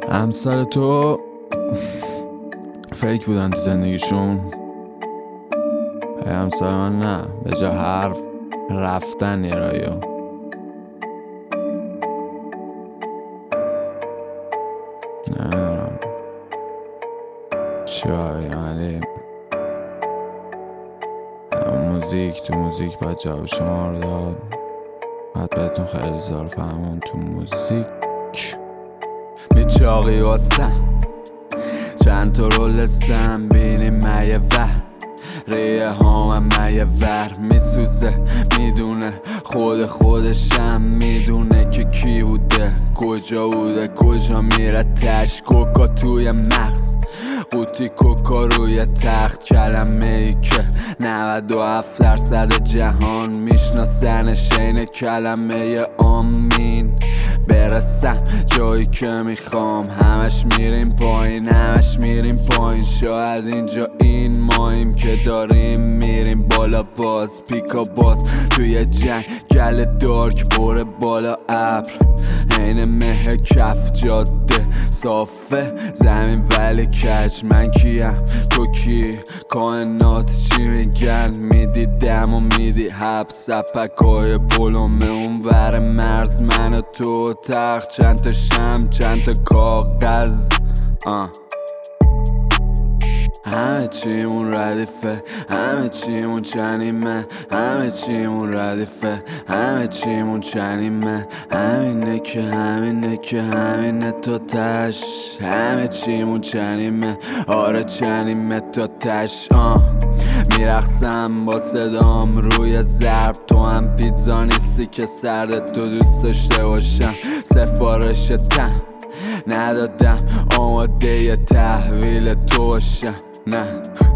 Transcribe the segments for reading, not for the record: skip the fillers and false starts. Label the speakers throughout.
Speaker 1: همسر تو فیک بودن تو زندگیشون. همسر من نه، به جا حرف رفتن یه رایا. نمیدونم چی بگم، ولی تو موزیک باید جواب شما رو داد. باید بهتون خیلی زار فهمون تو موزیک میچاقی واسم چند تا رول سم بینی میه ریه هامم میه ور میسوزه، میدونه خودشم میدونه که کی بوده کجا بوده کجا میره تش. کوکا توی مغز، قوطی کوکا روی تخت، کلمه ای که 97% جهان میشناسنش، اینه کلمه آمین. برسم جایی که میخوام همش میریم پایین شاید اینجا این ماییم که داریم میریم بالا. باز پیکا باز توی جنگ گل دارک بره بالا ابر، عین مه کف جاده صافه زمین ولی کج. من کیم تو کی؟ کائنات چی میگن؟ میدی دم و میدی حب سپکای بلومه اون ور مرز، من و تو تخت چند تا شم چند تا کاغذ. همه چیمون ردیفه، همه چیمون چنیمه، همه چیمون ردیفه، همه چیمون چنیمه. همینه که همینه تا تش، همه چیمون چنیمه، آره چنیمه تا تش. میرقصم با صدام روی ضرب، تو هم پیتزا نیستی که سردت تو دوست داشته باشم. سفارش تم ندادم آماده ی تحویل تو باشم، نه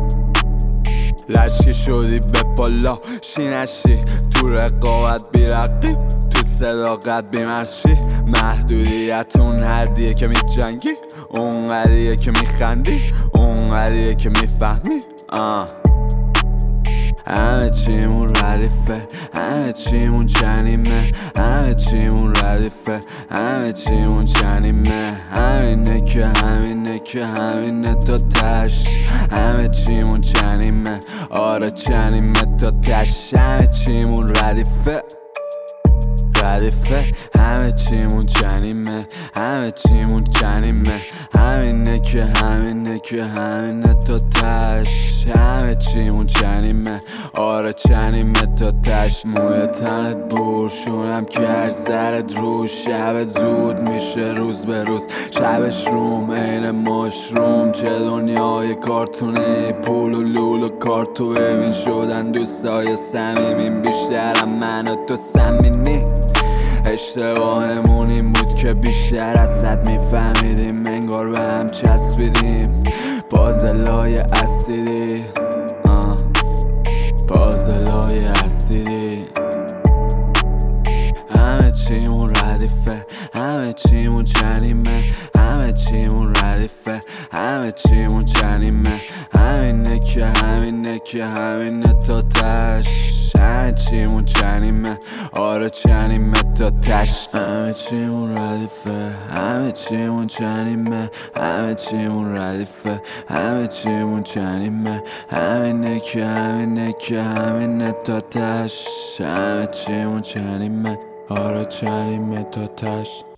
Speaker 1: لشکی شدی به بالا شینشی، تو رقابت بی رقیب تو صداقت بی مرشی. محدودیت اون حدیه که می جنگی، اون قدیه که می خندی، اون قدیه که می فهمی. همه چیمون ردیفه، همه چیمون چنیمه، همه چیمون ردیفه، همه چیمون چنیمه. همینه که همینه تا تش، همه چیمون چنیمه، آره چنیمه تا تش. همه چیمون ردیفه، همه چیمون چنیمه، همه چیمون چنیمه. همینه که همینه تا تش، همه چیمون چنیمه، آره چنیمه تا تش. موی تنت برشونم کرد سرت رو، شبت زود میشه روز به روز، شبش روم این مشروم. چه دنیای کارتونه، پول و لول و کارتو ببین شدن دوستای صمیمیم. بیشترم من و تو سمینی، اشتباهمون این بود که بیشتر ازت میفهمیدیم، انگار به هم چسبیدیم. پازلای اسیدی، پازلای اسیدی. همه چیمون ردیفه، همه چیمون چنیمه، همه چیمون ردیفه، همه چیمون چنیمه. همینه که همینه تا تش، همه چیمون چنیمه، آره چنیمه تا تش. همه چیمون ردیفه، همه چیمون چنیمه، همه چیمون ردیفه، همه چیمون چنیمه. همینه که همینه تا تش، همه چیمون چنیمه، آره چنیمه تا تش.